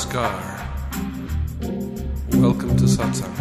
Namaskar. Welcome to Satsang.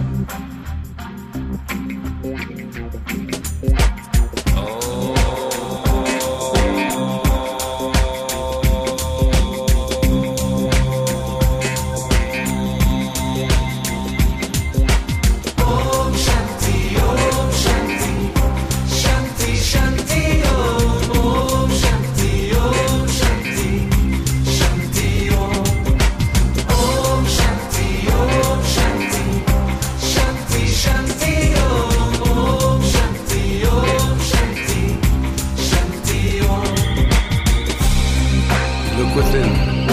Within.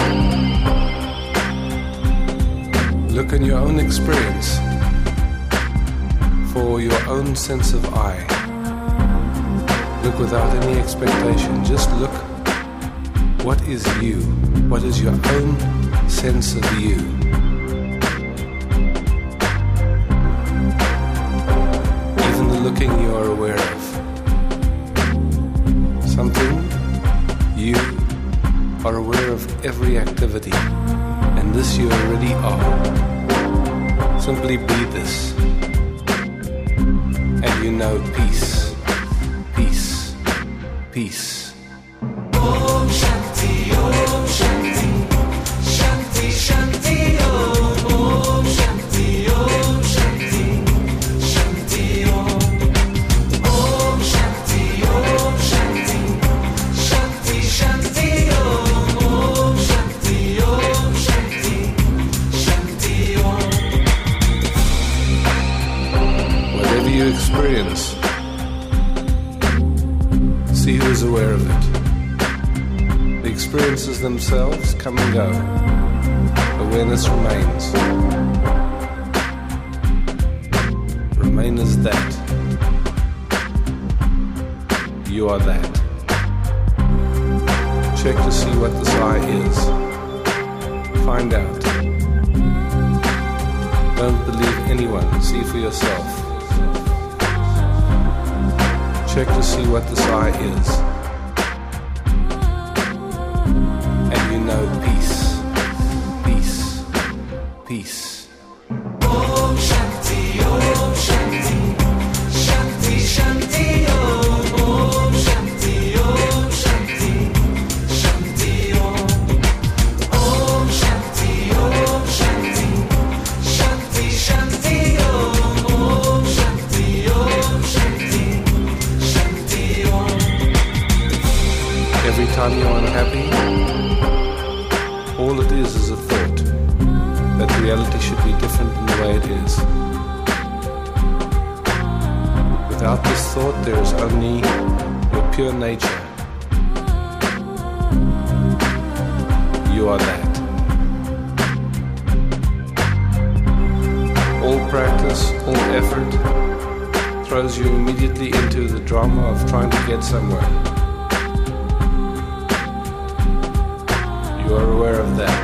Look in your own experience for your own sense of I. Look without any expectation. Just look. What is you? What is your own sense of you? Even the looking you are aware of. Something you are aware of every activity, and this you already are. Simply be this, and you know peace, peace, peace. Om Shanti, Om Shanti, Shanti, Shanti, Om Shanti, Om Shanti, Shanti, Om Shanti, Om Shanti, Shanti, Shanti, you experience, see who is aware of it. The experiences themselves come and go. Awareness remains. Remain as that. You are that. Check to see what this I is. Find out. Don't believe anyone. See for yourself. Check to see what this I is. And you know peace, peace, peace. Om Shanti, Om Shanti, Shanti, Shanti, Om Shanti, Om Shanti, Shanti, Om Shanti, Om Shanti, Shanti, Shanti, Om Shanti, Om Shanti. Every time you're unhappy, all it is a thought that reality should be different than the way it is. Without this thought, there is only your pure nature. You are that. All practice, all effort throws you immediately into the drama of trying to get somewhere. You are aware of that.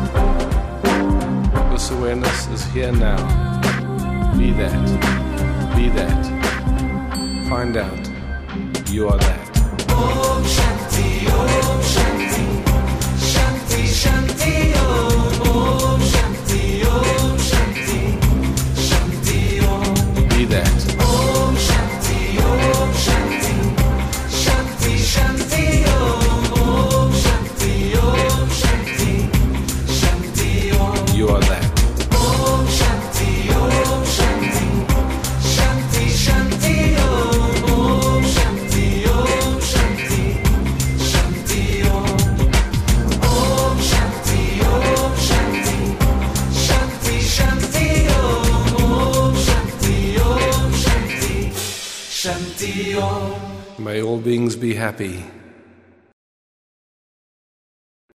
This awareness is here now. Be that. Be that. Find out. You are that. Om Shanti, Om Shanti, Shanti, Shanti, Om Shanti, Om Shanti, Shanti, Om. Be that. Om Shanti, Om Shanti, Shanti, Shanti, Om Shanti, Om Shanti, Shanti, Om. You are that. Om Shanti, Om Shanti, Shanti, Shanti, Om Shanti, Om Shanti, Shanti, Om. Om Shanti, Om Shanti, Shanti, Shanti, Om Shanti, Om Shanti, Shanti, Om. May all beings be happy.